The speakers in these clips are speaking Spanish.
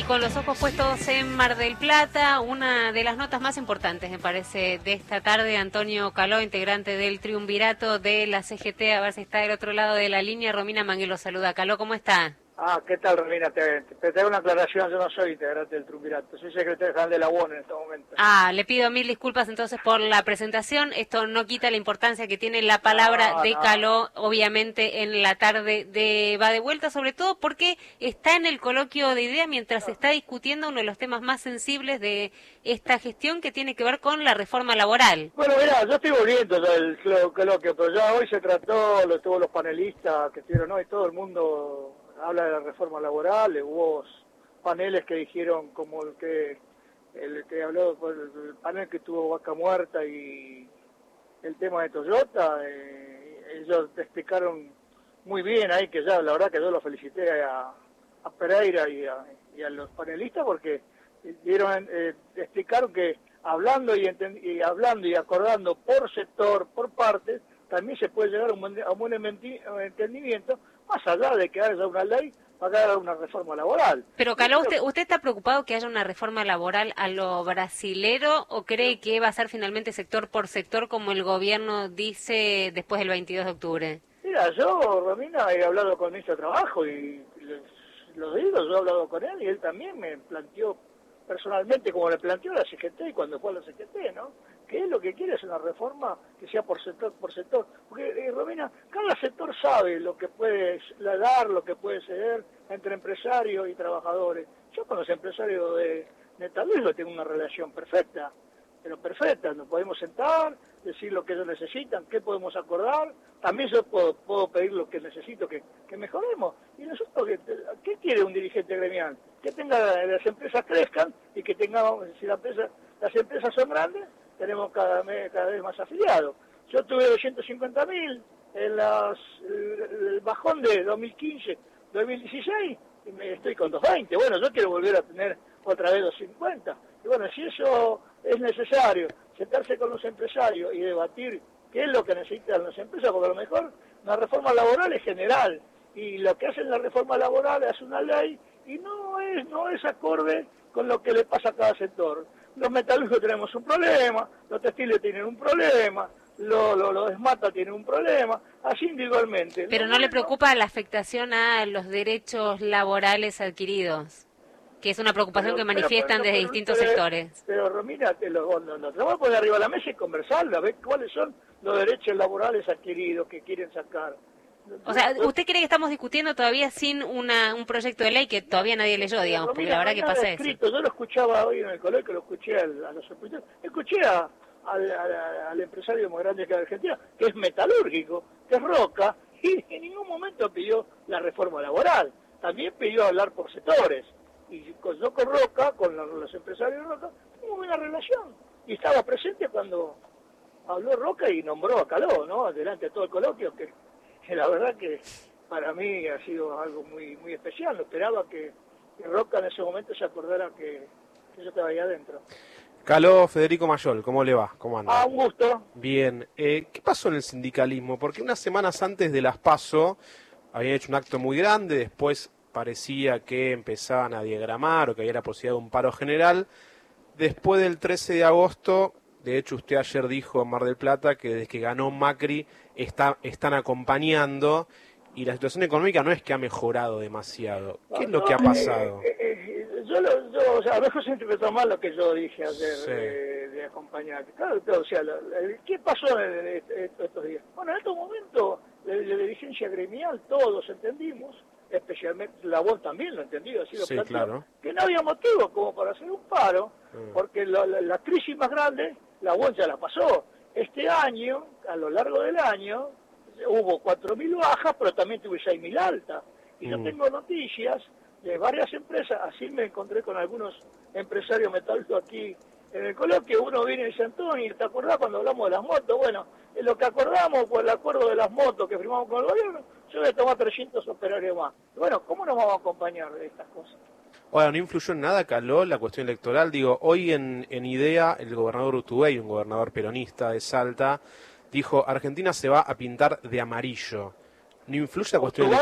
con los ojos puestos en Mar del Plata, una de las notas más importantes, me parece, de esta tarde. Antonio Caló, integrante del triunvirato de la CGT, a ver si está del otro lado de la línea. Romina Manguel lo saluda. Caló, ¿cómo está? ¿Qué tal, Romina? Te tengo una aclaración, yo no soy integrante del triunvirato, soy secretario general de la UON en este momento. Le pido mil disculpas entonces por la presentación. Esto no quita la importancia que tiene la palabra de Caló, obviamente, en la tarde de Va de Vuelta, sobre todo porque está en el coloquio de ideas mientras se está discutiendo uno de los temas más sensibles de esta gestión, que tiene que ver con la reforma laboral. Bueno, mirá, yo estoy volviendo del coloquio, pero ya hoy se trató, todos los panelistas que estuvieron hoy, todo el mundo habla de la reforma laboral. Hubo paneles que dijeron, como el que habló, el panel que tuvo Vaca Muerta y el tema de Toyota, ellos explicaron muy bien ahí, que ya la verdad que yo lo felicité a Pereira y a los panelistas, porque explicaron que hablando y acordando por sector, por partes, también se puede llegar a un buen entendimiento, más allá de que haya una ley para haga una reforma laboral. Pero Caló, ¿usted está preocupado que haya una reforma laboral a lo brasilero o cree que va a ser finalmente sector por sector como el gobierno dice después del 22 de octubre? Mira, yo, Romina, he hablado con el ministro de Trabajo y lo digo, yo he hablado con él y él también me planteó personalmente, como le planteó la CGT cuando fue a la CGT, ¿no? Que él lo que quiere es una reforma que sea por sector, porque, Romina, cada sector sabe lo que puede dar, lo que puede ceder entre empresarios y trabajadores. Yo con los empresarios de metalúrgicos tengo una relación perfecta, pero perfecta, nos podemos sentar, decir lo que ellos necesitan, qué podemos acordar, también yo puedo pedir lo que necesito, que mejoremos. Y nosotros, ¿qué quiere un dirigente gremial? Que las empresas crezcan y que tengamos, si las empresas son grandes, tenemos cada vez más afiliados. Yo tuve 250.000 en el bajón de 2015, 2016, y estoy con 220. Bueno, yo quiero volver a tener otra vez 250. Y bueno, si eso es necesario, sentarse con los empresarios y debatir qué es lo que necesitan las empresas, porque a lo mejor una reforma laboral es general, y lo que hacen la reforma laboral es una ley, y no es acorde con lo que le pasa a cada sector. Los metalúrgicos tenemos un problema, los textiles tienen un problema, los esmata tienen un problema, así individualmente. Pero ¿no le preocupa la afectación a los derechos laborales adquiridos? Que es una preocupación que manifiestan desde distintos sectores. Pero Romina, lo vamos a poner arriba de la mesa y conversarla, a ver cuáles son los derechos laborales adquiridos que quieren sacar. O sea, ¿usted cree que estamos discutiendo todavía sin un proyecto de ley que todavía nadie leyó, digamos? Porque la verdad que pasa eso. Yo lo escuchaba hoy en el colegio, lo escuché a los empresarios, escuché al empresario más grande que hay en Argentina, que es metalúrgico, que es Roca, y en ningún momento pidió la reforma laboral. También pidió hablar por sectores. Y yo con Roca, con los empresarios de Roca, tengo buena relación. Y estaba presente cuando habló Roca y nombró a Caló, ¿no? Delante de todo el coloquio, que la verdad que para mí ha sido algo muy muy especial. No esperaba que Roca en ese momento se acordara que yo estaba ahí adentro. Caló, Federico Mayol, ¿cómo le va? ¿Cómo anda? Un gusto. Bien. ¿Qué pasó en el sindicalismo? Porque unas semanas antes de las PASO habían hecho un acto muy grande, después parecía que empezaban a diagramar o que había la posibilidad de un paro general. Después del 13 de agosto, de hecho usted ayer dijo en Mar del Plata que desde que ganó Macri están acompañando y la situación económica no es que ha mejorado demasiado. ¿Qué es lo que ha pasado? O sea, a lo mejor se interpretó mal lo que yo dije ayer, sí, de acompañar. Claro, o sea, ¿qué pasó en estos días? Bueno, en estos momentos, la dirigencia gremial, todos entendimos, especialmente la voz también lo entendido, así lo sí, planteó, claro, que no había motivo como para hacer un paro, porque la crisis más grande, la voz ya la pasó. Este año, a lo largo del año, hubo 4.000 bajas, pero también tuve 6.000 altas. Y yo tengo noticias de varias empresas, así me encontré con algunos empresarios metalúrgicos aquí en el coloquio. Uno viene y dice, Antonio, ¿te acordás cuando hablamos de las motos? Bueno, lo que acordamos por el acuerdo de las motos que firmamos con el gobierno, yo voy a tomar 300 operarios más. Bueno, ¿cómo nos vamos a acompañar de estas cosas? Ahora, ¿no influyó en nada, Caló, la cuestión electoral? Digo, hoy en IDEA, el gobernador Urtubey, un gobernador peronista de Salta, dijo, Argentina se va a pintar de amarillo. ¿No influye la cuestión electoral?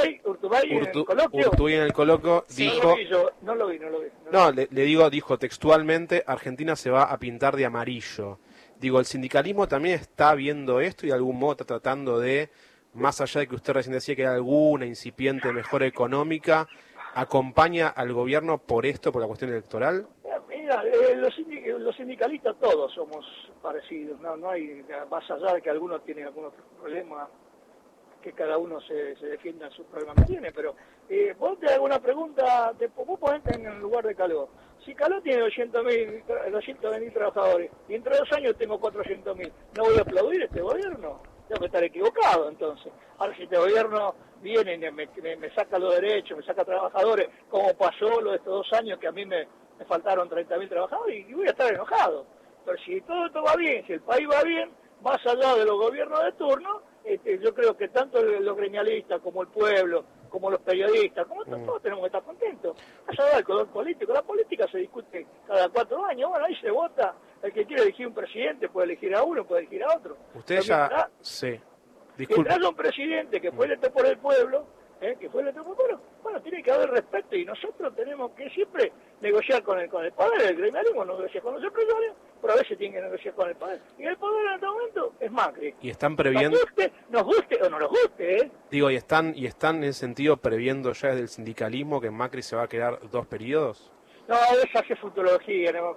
Urtubey en el coloquio. Urtubey en el coloquio Sí. dijo... No lo vi. No, le digo, dijo textualmente, Argentina se va a pintar de amarillo. Digo, el sindicalismo también está viendo esto y de algún modo está tratando de, más allá de que usted recién decía que hay alguna incipiente mejora económica, ¿acompaña al gobierno por esto, por la cuestión electoral? Mira, los sindicalistas todos somos parecidos, no hay, más allá de que algunos tienen algunos problemas, que cada uno se defienda en sus problemas que tiene, pero vos te hago una pregunta, vos ponete en el lugar de Caló. Si Caló tiene 200.000 trabajadores y entre 2 años tengo 400.000, ¿no voy a aplaudir este gobierno? Tengo que estar equivocado entonces. Ahora si este gobierno viene y me saca los derechos, me saca trabajadores, como pasó lo de estos 2 años que a mí me faltaron 30.000 trabajadores y voy a estar enojado. Pero si todo esto va bien, si el país va bien, más allá de los gobiernos de turno, yo creo que tanto los gremialistas como el pueblo, como los periodistas, como todos tenemos que estar contentos. Más allá del color político, la política se discute cada 4 años, bueno, ahí se vota, el que quiere elegir un presidente puede elegir a uno, puede elegir a otro. Usted ya... Sí, disculpe. Mientras un presidente que fue electo por el pueblo, bueno, tiene que haber respeto y nosotros tenemos que siempre negociar con el poder, el gremialismo negocia con los empresarios, pero a veces tiene que negociar con el poder. Y el poder en este momento es Macri. Y están previendo... Nos guste o no nos guste, Digo, y están en ese sentido previendo ya desde el sindicalismo que Macri se va a quedar 2 periodos. No, esa es futurología, ¿no?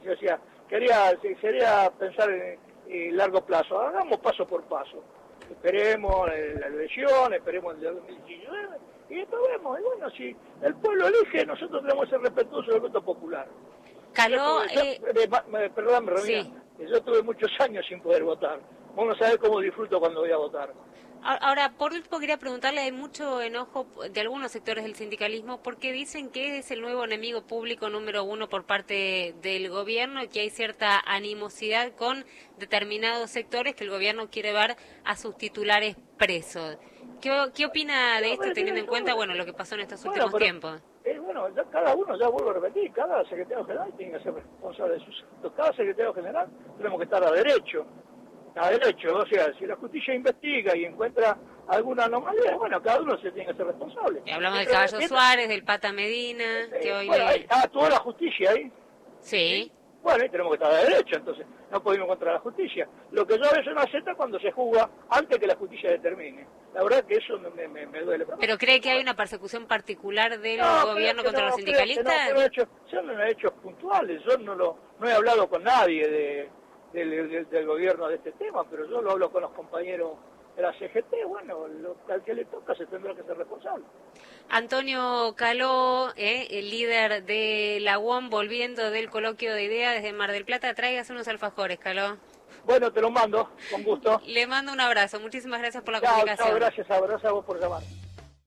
Sería pensar en largo plazo. Hagamos paso por paso. Esperemos la elección, esperemos el de 2019 y después vemos. Y bueno, si el pueblo elige, nosotros tenemos que ser respetuosos del voto popular. Caló... Perdón, Romina, Sí. yo tuve muchos años sin poder votar. Vos no sabés cómo disfruto cuando voy a votar. Ahora, por último, quería preguntarle, hay mucho enojo de algunos sectores del sindicalismo porque dicen que es el nuevo enemigo público número 1 por parte del gobierno y que hay cierta animosidad con determinados sectores que el gobierno quiere ver a sus titulares presos. ¿Qué opina de esto teniendo en cuenta lo que pasó en estos últimos tiempos? Ya cada uno, ya vuelvo a repetir, cada secretario general tiene que ser responsable de sus asuntos. Cada secretario general tenemos que estar a derecho, o sea, si la justicia investiga y encuentra alguna anomalía, bueno, cada uno se tiene que ser responsable. Y hablamos del Caballo Suárez, del Pata Medina, que hoy... Actuó la justicia ahí. Sí. Bueno, ahí tenemos que estar a derecho, entonces no podemos contra la justicia. Lo que yo a veces no acepto cuando se juzga antes que la justicia determine. La verdad que eso me duele. ¿Pero cree que hay una persecución particular del gobierno contra los sindicalistas? Son hechos puntuales. Yo no he hablado con nadie del gobierno de este tema, pero yo lo hablo con los compañeros de la CGT. Bueno, al que le toca se tendrá que ser responsable. Antonio Caló, el líder de la UOM, volviendo del coloquio de ideas desde Mar del Plata. Tráigase unos alfajores, Caló. Bueno, te los mando, con gusto. Le mando un abrazo. Muchísimas gracias por la Chao, comunicación. gracias a vos por llamar.